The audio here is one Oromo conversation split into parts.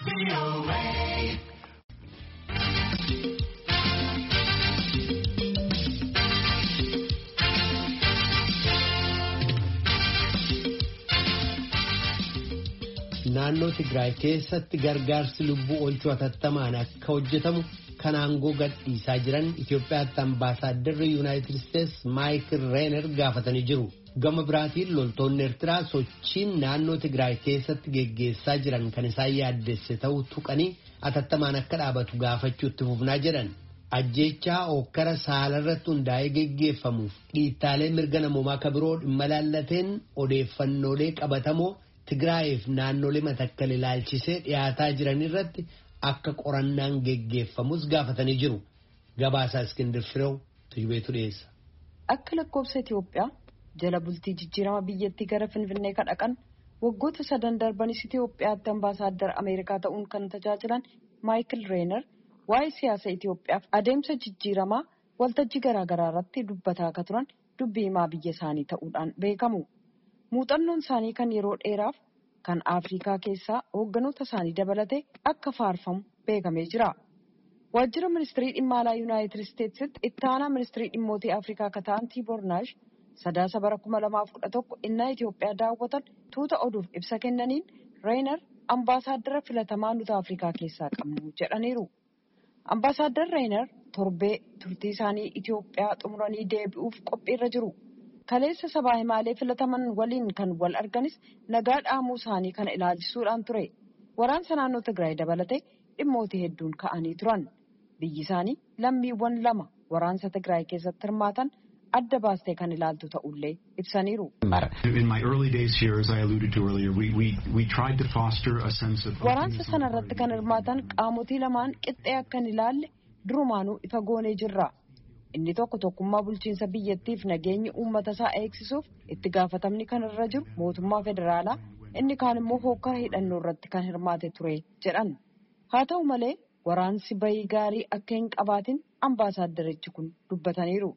Naannoo Tigraay keessatti gargaarsi lubbuu oolchuu hatattamaan akka hojjetamu kan aangoo gadhiisaa jiran Itoophiyaatti ambaasaadarri Yuunaayitid Isteets Maayikil Reener gaafatanii jiru. Gama biraatiin loltoonni Eertiraa sochiin naannoo Tigraay keessatti geggeessaa jiran kan isaan yaaddesse ta'uu tuqanii hatattamaan akka dhaabatu gaafachuutti fufnaa jedhan. Ajjeechaa hokkara saalarratti hundaa'ee geggeeffamuuf dhiittaalee mirga namoomaa kabiroo dhimma laallateen odeeffannoolee qabatamoo Tigraayiif naannolee Matakkal ilaalchisee dhiyaataa jiran irratti akka qorannaan geggeeffamus gaafatanii jiru. Gabaasaa Iskindir Fireew Tujubeetu dhiyeessa. Akka lakkoofsa Itoophiyaa jala bultii jijjiirama biyyattii gara Finfinnee dhaqan waggoota 3 darbanis Itoophiyaatti ambaasaaddar Ameerikaa ta'uun kan tajaajilan Maayikil Reener waa'ee siyaasa Itoophiyaaf adeemsa jijjiiramaa waltajjii garaagaraa irratti dubbataa akka turan dubbii himaa biyya isaanii ta'uudhaan beekamu. Muuxannoon isaanii kan yeroo dheeraaf kan Afrikaa keessaa hoogganoota isaanii dabalatee akka faarfamu beekamee jira. Waajjira ministirii dhimma alaa Yuunaayitid Isteetsitti itti aanaa ministirii dhimmootii Afrikaa akka ta'an Tiiboor Naash sadaasa bara 2011 innaa Itoophiyaa daawwatan tuuta oduuf ibsa kennaniin Reener ambaasaaddara filatamaa nuti Afrikaa keessaa qabnu jedhaniiru. Ambaasaaddar Reener torbee turtii isaanii Itoophiyaa xumuranii deebi'uuf qophiirra jiru. Kaleessa sabaa himaalee filataman waliin kan wal arganis nagaa dhaamuu isaanii kana ilaalchisuudhaan ture. Waraansa naannoo Tigraay dabalatee dhimmootii hedduun ka'anii turan. Biyyi isaanii lammiiwwan 2 waraansa Tigraay keessatti hirmaatan adda baastee kan ilaaltu ta'ullee ibsaniiru. Waraansa sanarratti kan hirmaatan qaamotii lamaan qixxee akka hin ilaalle durumaanuu ifa goonee jirra. Inni tokkummaa bulchiinsa biyyattiif nageenya uummata isaa eegsisuuf itti gaafatamni kan irra jiru mootummaa federaalaa inni kaan immoo hokkara hidhannoo irratti kan hirmaate ture jedhan. Haa ta'u malee waraansi bayii gaarii akka hin qabaatin ambaasaaddarichi kun dubbataniiru.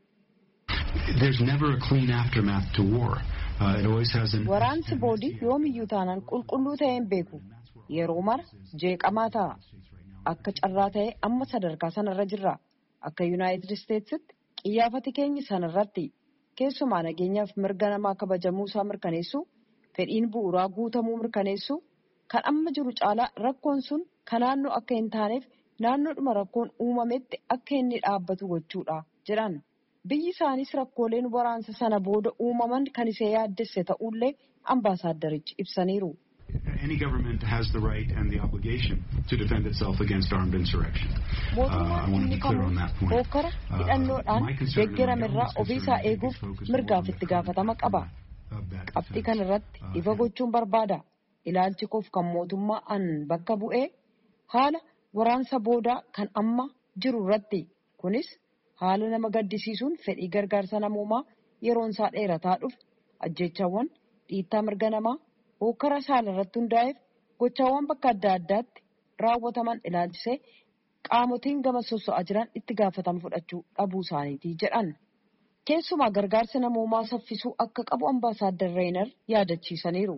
Waraansi boodii yoomiyyuu taanaan qulqulluu ta'ee hin beeku. Yeroo mara jeeqamaa ta'a. Akka carraa ta'e amma sadarkaa sanarra jirra. Akka Yuunaayitid Isteetsitti qiyyaafati keenya sanarratti keessumaa nageenyaaf mirga namaa kabajamuu isaa mirkaneessuu, fedhiin bu'uuraa guutamuu mirkaneessuu, kan amma jiru caalaa rakkoon sun kan naannoo akka hin taaneef naannoodhuma rakkoon uumametti akka inni dhaabbatu gochuudha jedhan. Biyyi isaanis rakkooleen waraansa sana booda uumaman kan isee yaaddesse ta'ullee ambaasaaddarichi ibsaniiru. Any government has the right and the obligation to defend itself against armed insurrection. I want to be clear on that point. Hokkara hidhannoodhaan deeggaramerraa ofiisaa eeguuf mirgaaf itti gaafatama qaba. Qabxii kanarratti ifa gochuun barbaada. Ilaalchi koof kan mootummaa an bakka bu'ee haala waraansa boodaa kan amma jiru irratti kunis haala nama gaddisiisuun fedhii gargaarsa namoomaa yeroon isaa dheerataa dhufe ajjeechawwan dhiittaa mirga namaa hokkara saalarratti hundaa'eef gochaawwan bakka adda addaatti raawwataman ilaalchisee qaamotiin gama sosso'aa jiran itti gaafatama fudhachuu dhabuu isaaniitii jedhan. Keessumaa gargaarsa namoomaa saffisuu akka qabu ambaasaaddar Reener yaadachiisaniiru.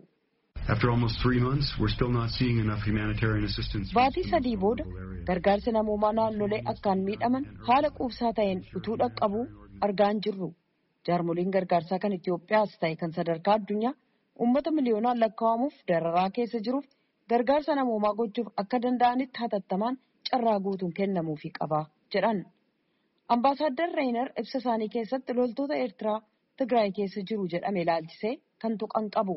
Baatii 3 booda gargaarsi namoomaa naannolee akkaan miidhaman haala quubsaa ta'een utuu dhaqqabuu argaa hin jirru. Jaarmoliin gargaarsaa kan Itoophiyaas ta'e kan sadarkaa addunyaa uummata miliyoonaan lakkaa'amuuf dararaa keessa jiruuf gargaarsa namoomaa gochuuf akka danda'anitti hatattamaan carraa guutuun kennamuufii qaba jedhan. Ambaasaaddar Reener ibsa isaanii keessatti loltoota Eertiraa Tigraay keessa jiru jedhame ilaalchisee kan tuqan qabu.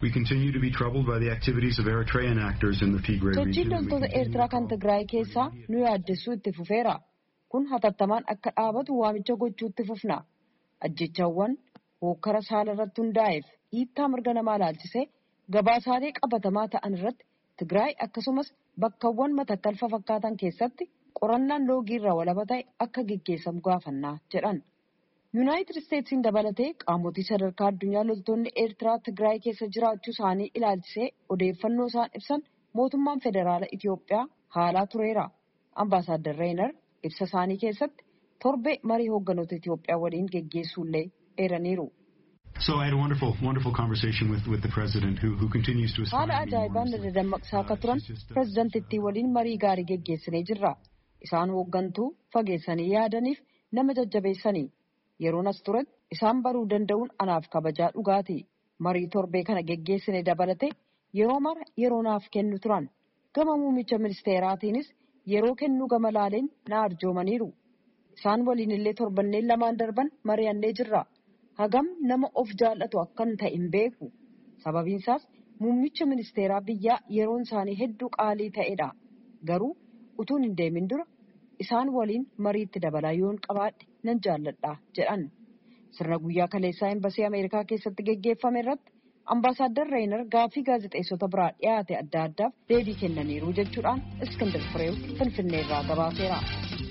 Sochiin loltoota Eertiraa kan Tigraay keessaa nu yaaddessuu itti fufeera. Kun hatattamaan akka dhaabatu waamicha gochuutti fufna. Ajjechaawwan hokkara saalarratti hundaa'eef dhiittaa mirga namaa ilaalchisee gabaasaalee qabatamaa ta'an irratti Tigraay akkasumas bakkawwan Matakkal fakkaatan keessatti qorannaan loogii irraa walaba ta'e akka gaggeessamu gaafannaa jedhan. Yuunaayitid Isteetsiin dabalatee qaamotii sadarkaa addunyaa loltoonni Eertiraa Tigraay keessa jiraachuu isaanii ilaalchisee odeeffannoo isaan ibsan mootummaan federaala Itoophiyaa haalaa tureera. Ambaasaaddar Reener ibsa isaanii keessatti torbee marii hoogganoota Itoophiyaa waliin geggeessuullee eeraniiru. So I had a wonderful conversation with the president who continues to aspire. Haala ajaa'ibaan dammaqsaa akka turan pireezidantittii waliin marii gaarii geggeessinee jirra. Isaan hooggantuu fageessanii yaadaniif nama jajjabeessanii. Yeroon as turetti isaan baruu danda'uun anaaf kabajaa dhugaati. Marii torbee kana geggeessine dabalate yeroo mara yeroo naaf kennu turan. Gama muummicha ministeeraatiinis yeroo kennu gama laaleen na arjoomaniiru. Isaan waliin illee torbanneen lamaan darban mari'annee jirra. Hagam nama of jaallatu akkan ta'e hin beeku. Sababiin isaas muummicha ministeeraa biyyaa yeroon isaanii hedduu qaalii ta'edha. Garuu utuun hin deemin dura isaan waliin mariitti dabalaa yoon qabaadhe nan jaalladha jedhan. Sirna guyyaa kaleessaa Embasii Ameerikaa keessatti geggeeffame irratti Ambaasaadder Reener gaaffii gaazexeessota biraa dhiyaate adda addaaf deebii kennaniiru jechuudhaan Iskindar Fireew Finfinneerraa gabaaseera.